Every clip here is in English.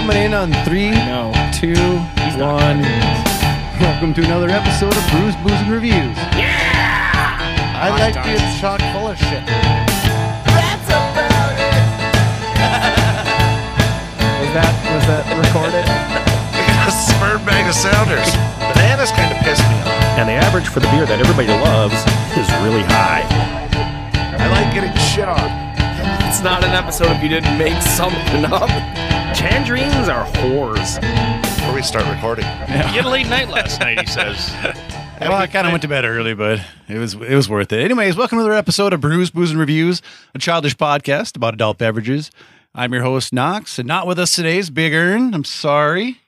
coming in on 3, 2, 1. Welcome to another episode of Brews, Booze, and Reviews. Yeah! I like being chock full of shit. That's about it. Was that recorded? A sperm bag of sounders. Bananas kind of pissed me off. And the average for the beer that everybody loves is really high. I like getting shit on. It's not an episode if you didn't make something up. Tangerines are whores. Before we start recording. You had a late night last night, he says. Well, I kind of went to bed early, but it was worth it. Anyways, welcome to another episode of Brews, Booze, and Reviews, a childish podcast about adult beverages. I'm your host, Knox, and not with us today is Big Ern. I'm sorry.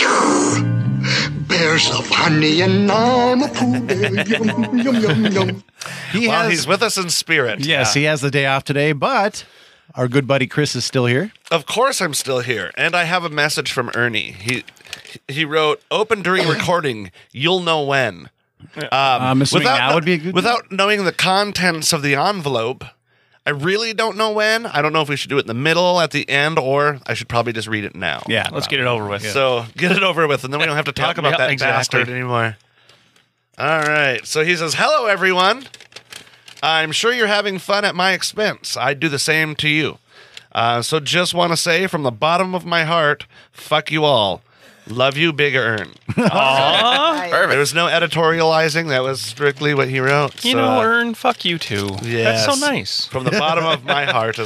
Bears of honey and I'm a poo bear. Yum, yum, yum, yum. He's with us in spirit. Yes, he has the day off today, but our good buddy Chris is still here. Of course I'm still here. And I have a message from Ernie. He wrote, open during recording, you'll know when. I'm assuming that would be a good... Without knowing the contents of the envelope, I really don't know when. I don't know if we should do it in the middle, at the end, or I should probably just read it now. Yeah, Let's get it over with. So get it over with, and then we don't have to talk about that exactly. bastard anymore. All right. So he says, hello, everyone. I'm sure you're having fun at my expense. I'd do the same to you. So just want to say from the bottom of my heart, fuck you all. Love you, Big Ern. Perfect. There was no editorializing. That was strictly what he wrote. You know, Ern, fuck you too. Yes. That's so nice. From the bottom of my heart,